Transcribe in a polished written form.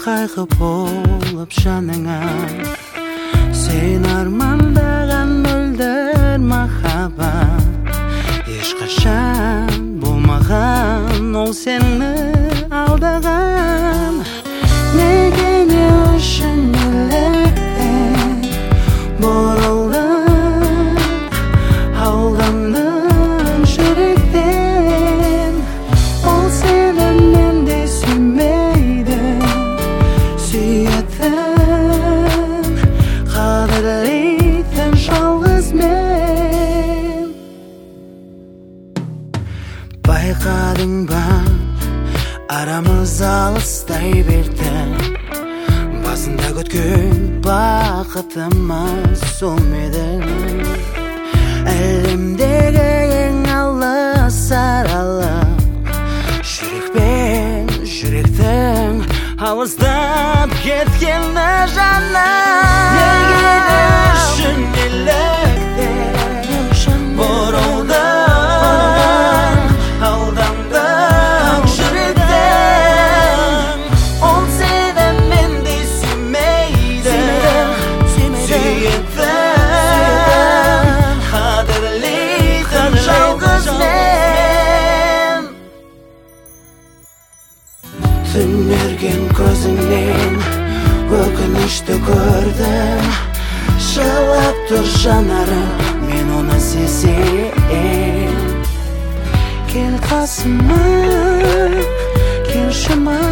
Kaygı bolup janыңа Sen armandagan mölder mahabat Ешқашан болмаған ол сені алдаgan Неге не үшін неліктен бұрылдың Алдандың жүректен Ол сені мендей сүймейді Сүйетін қадірлейтін жалғыз мен Байқадың ба арамыз алыстай берді Басында күткен бақытымыз солмеді Әлемдегі ең алыс аралық Жүрекпен жүректің алыстап кеткені жаным Неге үшін неліктен бұрылдың Алдандың жүректің Ол сені мендей сүймейді Сүйетін қадірлейтін жалғыз мен Түнерген көзіңнен өкінішті көрдім Жылап тұр жанарым мен оны сезем Кел қасыма, кел шыма